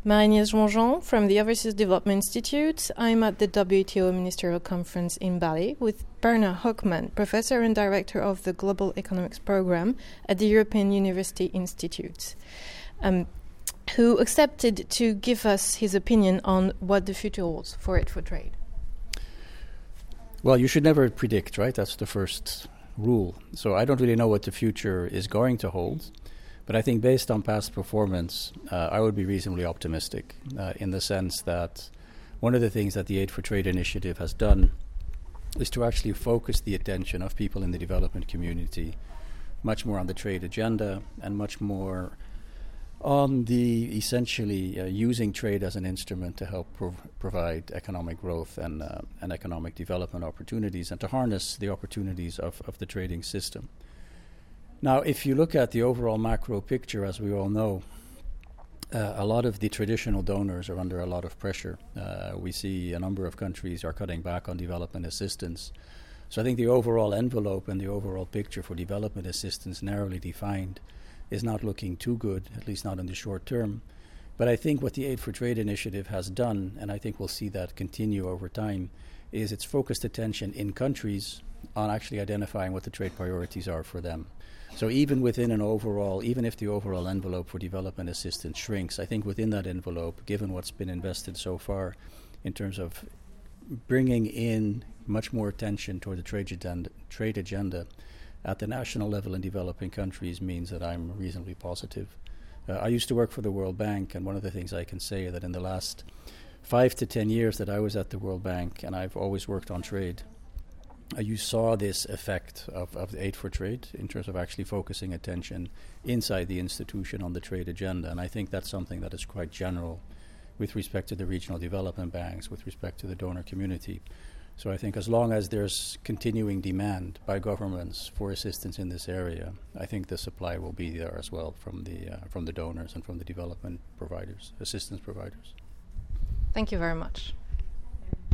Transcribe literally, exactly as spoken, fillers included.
Marie-Agnès Jean-Jean from the Overseas Development Institute. I'm at the W T O Ministerial Conference in Bali with Bernard Hoekman, Professor and Director of the Global Economics Program at the European University Institute, um, who accepted to give us his opinion on what the future holds for Aid for Trade. Well, you should never predict, right? That's the first rule. So I don't really know what the future is going to hold. But I think based on past performance, uh, I would be reasonably optimistic uh, in the sense that one of the things that the Aid for Trade initiative has done is to actually focus the attention of people in the development community much more on the trade agenda and much more on the essentially uh, using trade as an instrument to help prov- provide economic growth and, uh, and economic development opportunities and to harness the opportunities of, of the trading system. Now, if you look at the overall macro picture, as we all know, uh, a lot of the traditional donors are under a lot of pressure. Uh, we see a number of countries are cutting back on development assistance. So I think the overall envelope and the overall picture for development assistance, narrowly defined, is not looking too good, at least not in the short term. But I think what the Aid for Trade initiative has done, and I think we'll see that continue over time, is it's focused attention in countries on actually identifying what the trade priorities are for them. So even within an overall, even if the overall envelope for development assistance shrinks, I think within that envelope, given what's been invested so far in terms of bringing in much more attention toward the trade agenda, trade agenda at the national level in developing countries means that I'm reasonably positive. Uh, I used to work for the World Bank, and one of the things I can say is that in the last five to ten years that I was at the World Bank, and I've always worked on trade, Uh, you saw this effect of, of the Aid for Trade in terms of actually focusing attention inside the institution on the trade agenda. And I think that's something that is quite general with respect to the regional development banks, with respect to the donor community. So I think as long as there's continuing demand by governments for assistance in this area, I think the supply will be there as well from the, uh, from the donors and from the development providers, assistance providers. Thank you very much.